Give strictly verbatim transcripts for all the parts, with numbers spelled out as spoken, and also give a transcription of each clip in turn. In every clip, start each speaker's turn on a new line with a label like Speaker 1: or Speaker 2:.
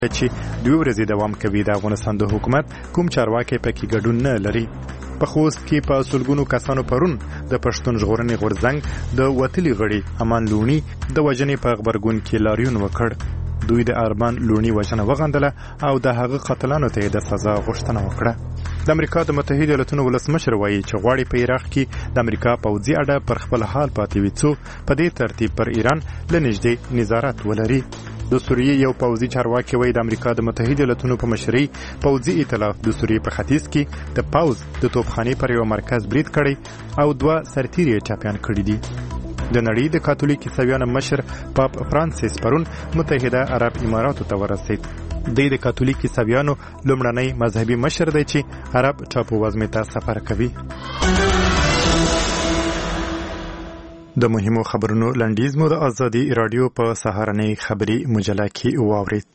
Speaker 1: چې دوه ورځې دوام کوي. د افغانستان د حکومت کوم چارواکي پکې ګډون نه لري. په خوست کې په سلګونو کسانو پرون د پښتون ژغورنې غورځنګ د وتلي غړي امان لونی د وژنې په خبرګون کې لاریون وکړ. دوی د ارمان لونی وژنه وغندله او د هغه قتلانو ته د سزا غوښتنه وکړه. د امریکا د متحده ایالاتونو ولسمشر وایي چې غواړي په عراق کې د امریکا پوځي اډه پر خپل حال پاتې وي څو په دې ترتیب پر ایران له نږدې نظارت ولري. د سوریې یو پوځي چارواکي وایي د امریکا د متحده ایالاتونو په مشرۍ پوځي ائتلاف د سوریې په ختیځ کې د پوځ د توپخانې پر یو مرکز برید کړی او دوه سرتیري چاپیان کړي دي. د نړۍ د کاتولیک عیسویانو مشر پاپ فرانسیس پرون متحده عرب اماراتو ته ورسید. د کاتولیک عیسویانو لومړنی مذهبي مشر دی چې عرب ټاپووزمې ته سفر کوي. د مهمو خبرونو لنډیز مو د ازادي رادیو په سهارنۍ خبري مجله کې واورید.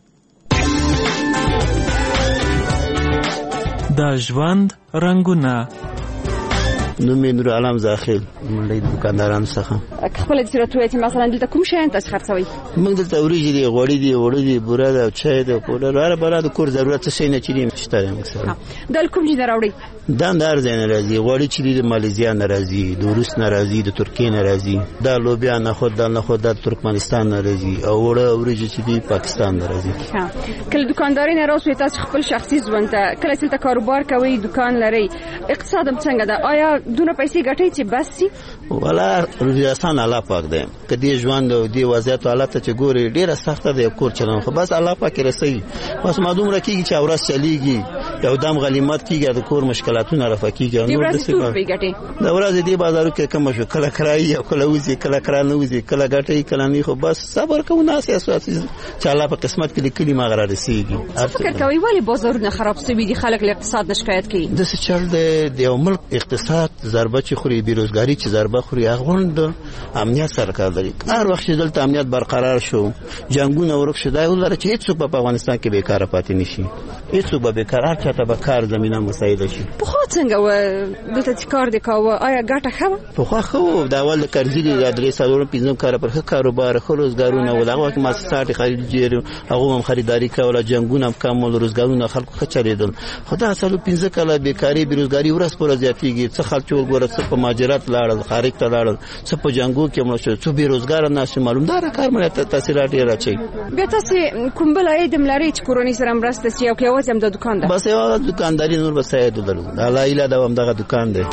Speaker 2: د ژوند رنگونه
Speaker 3: نو مې نور علام زاخیل منډي د دکاندارانو څخه
Speaker 4: خپل د صورت وایي چې مثلا دلته کوم شی تاسو خرڅوي؟
Speaker 3: موږ دلته وریجې دي، غوړي دي، وړي دي، بوره ده، چای ده، پوډر هر بل د کور ضرورت څه نه چي شته مثلا.
Speaker 4: د کوم ځای راوړي؟
Speaker 3: دا اندار ځای نه راځي. غوړي چې د ماليزیا نه راځي، د روس نه راځي، د ترکیې نه راځي، دا لوبیا نه خود دا نه خود د ترکمنستان نه راځي او وړه وریجې چې د پاکستان نه راځي.
Speaker 4: کله دکانداري نه راوځي تاسو خپل شخصي ژوند ته کله چې کاروبار کوي دکان لري اقتصاد هم څنګه ده؟ آیا دونه پیسې ګټي چې بس سي؟
Speaker 3: ولا روزياسان الله پاک دی. کدی ژوند او دی وضعیت حالت چې ګوري ډیره سخته ده کور چلون خو بس الله پاک رسي. بس معلوم راکېږي چې اورس چلیږي یو دم غلیمت کیږي د کور مشکلاتونه رفقېږي نو د څه د ورځې دی بازارو کې کوم شو کله کرای او کله وزي کله کرا نه وزي کله ګټي کله نه خو بس صبر کوو ناس اساس چې الله په قسمت کې لیکلي ما غره رسیږي.
Speaker 4: فکر کوي ولی بازارونه خراب شوي دي خلک له اقتصاد نشکایت کوي؟
Speaker 3: د څه چل د یو ملک اقتصاد ضربه چې خوري بیروزګاری چې ضربه خوري اغوند امنیت سرکار لري. هر وخت چې دلته امنیت برقرار شو جنگونه ورک شوه ولر چې هیڅ په افغانستان کې بیکاره پاتې نشي. هیڅ به بیکاره چاته به کار زمينه مساعده شي.
Speaker 4: په خو څنګه و دلته چې کار دی کاوه آیا ګټه خو
Speaker 3: په خو خو دا ول قرضې د درې سالونو پنځم کار پر کاروبار خو روزګارونه ولغه کې مؤسسات خریدجیر هغه هم خریداري کوله جنگونه کم ول روزګارونه خلکو خچریدل. خدای اصل پنځه کاله بیکاری بیروزګاری ورس پر زیاتیږي څه خلک ورغ څه په ماجرات لاړل خارج ته لاړل څه په جنگو کې مړ شو څه بیروزګار ناس معلومدار کار مړه تاثیرات یې راچي.
Speaker 4: بیا تاسو کوم بل اې د ملاري چې کورونی سره مرسته سی او کې اوس هم د دکان ده؟
Speaker 3: بس یو دکانداري نور بس یې دلو لا اله دا هم دغه دکان دی.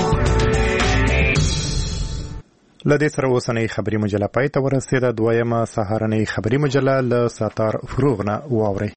Speaker 1: لدې سره اوسنۍ خبري مجله پای ته ورسېده. دویمه سهارنۍ خبري مجله له ساتار فروغ نه واورئ.